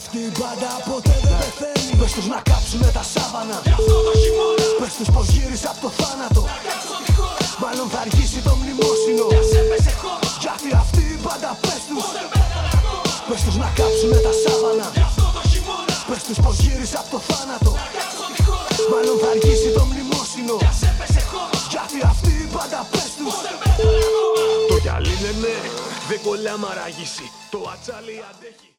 Αυτή η μπάντα ποτέ δεν πεθαίνει. Πες τους να κάψουνε τα σάβανα. Γι' αυτό το χειμώνα Πες τους πως γύρισε απ' το θάνατο. θα κάτσω τη χώρα. Μάλλον θα αργήσει το μνημόσυνο. Κι ας έπεσε χώμα. Γιατί αυτή η μπάντα πες τους. Ποτέ πέθανε ακόμα. Πες τους να κάψουνε τα σάβανα. Γι' αυτό το χειμώνα Πες τους πως γύρισε απ' το θάνατο. θα κάτσω τη χώρα. Μάλλον θα αργήσει το μνημόσυνο. Κι ας έπεσε χώμα. Γιατί αυτή η μπάντα πες τους. Ποτέ πέθανε ακόμα. Το γυαλί είναι ναι, δεν κολλά μ' αραγίσει. Το ατσάλι αντέχει.